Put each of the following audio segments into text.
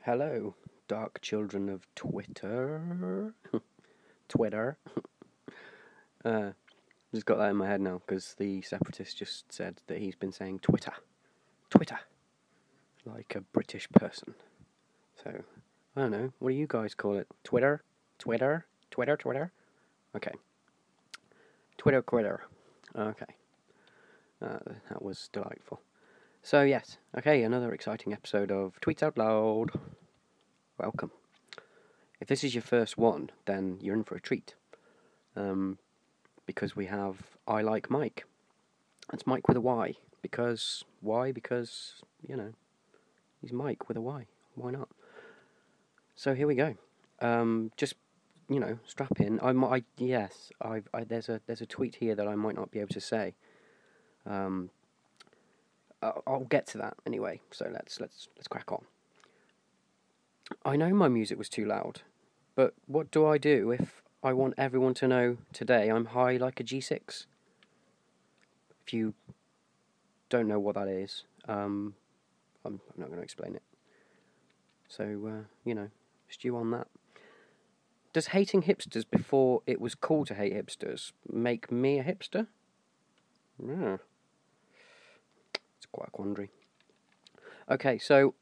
Hello, dark children of Twitter. Twitter. Just got that in my head now because the separatist just said that he's been saying Twitter. Twitter. Like a British person. So, I don't know. What do you guys call it? Twitter? Twitter? Twitter? Twitter? Okay. Twitter quitter. Okay. That was delightful. So, yes. Okay, another exciting episode of Tweets Out Loud. Welcome. If this is your first one, then you're in for a treat. Because we have I Like Mike. That's Mike with a Y. Because, why? Because, he's Mike with a Y. Why not? So here we go. Just, strap in. There's a tweet here that I might not be able to say. I'll get to that anyway. So let's crack on. I know my music was too loud, but what do I do if I want everyone to know today I'm high like a G6? If you don't know what that is, I'm not going to explain it. So, stew on that. Does hating hipsters before it was cool to hate hipsters make me a hipster? Yeah. It's quite a quandary. Okay, so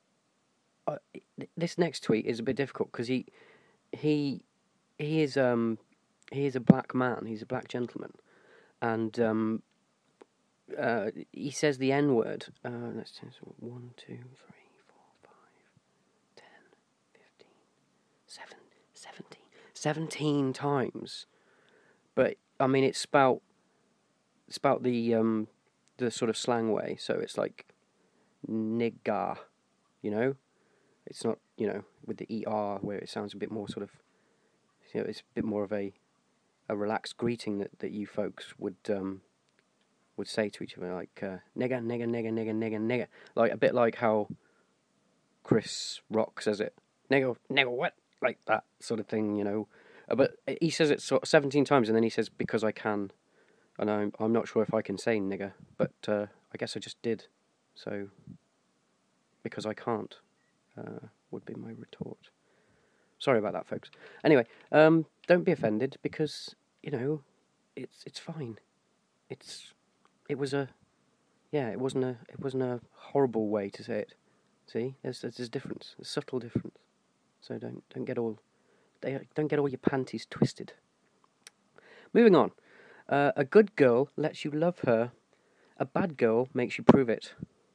this next tweet is a bit difficult because he is a black man. He's a black gentleman, and he says the N word. Let's see, 1, 2, 3, 4, 5, 10, 15, 17 times. But I mean, it's spelt the sort of slang way. So it's like nigga, It's not with the er where it sounds a bit more sort of, it's a bit more of a relaxed greeting that you folks would say to each other, like nigga, nigga, nigga, nigga, nigga, nigga, like a bit like how Chris Rock says it, nigga, nigga, what, like that sort of thing, But he says it 17 times, and then he says because I can, and I'm not sure if I can say nigga, but I guess I just did, so because I can't would be my retort. Sorry about that, folks. Anyway, don't be offended because it's fine. It wasn't a horrible way to say it. See, there's a difference, a subtle difference. So don't get all your panties twisted. Moving on. A good girl lets you love her. A bad girl makes you prove it.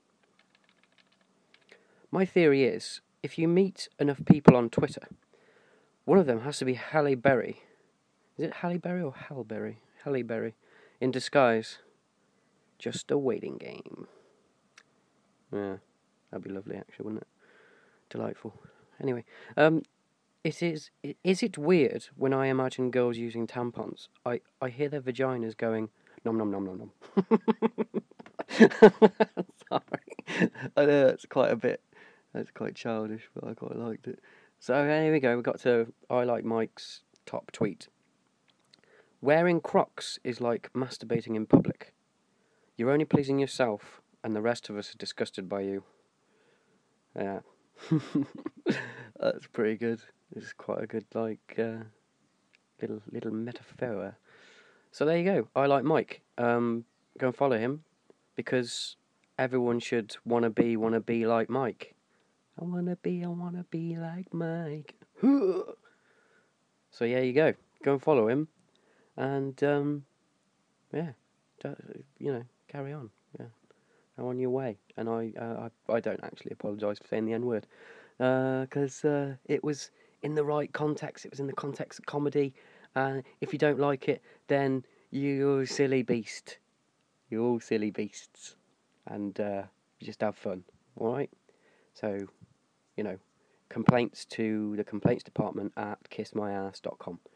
My theory is, if you meet enough people on Twitter, one of them has to be Halle Berry. Is it Halle Berry or Halle Berry? Halle Berry. In disguise. Just a waiting game. Yeah, that'd be lovely, actually, wouldn't it? Delightful. Anyway, is it weird when I imagine girls using tampons? I hear their vaginas going nom nom nom nom nom. Sorry, I know that's quite childish, but I quite liked it. So here we go. We got to I Like Mike's top tweet. Wearing Crocs is like masturbating in public. You're only pleasing yourself, and the rest of us are disgusted by you. Yeah. That's pretty good. It's quite a good, little metaphor. So there you go. I Like Mike. Go and follow him, because everyone should wanna be like Mike. I wanna be like Mike. So yeah, you go. Go and follow him, and carry on. Yeah, now on your way. And I don't actually apologise for saying the N word, because it was in the right context. It was in the context of comedy. If you don't like it, then you silly beast. You all silly beasts, and you just have fun. All right. So, complaints to the complaints department at kissmyass.com.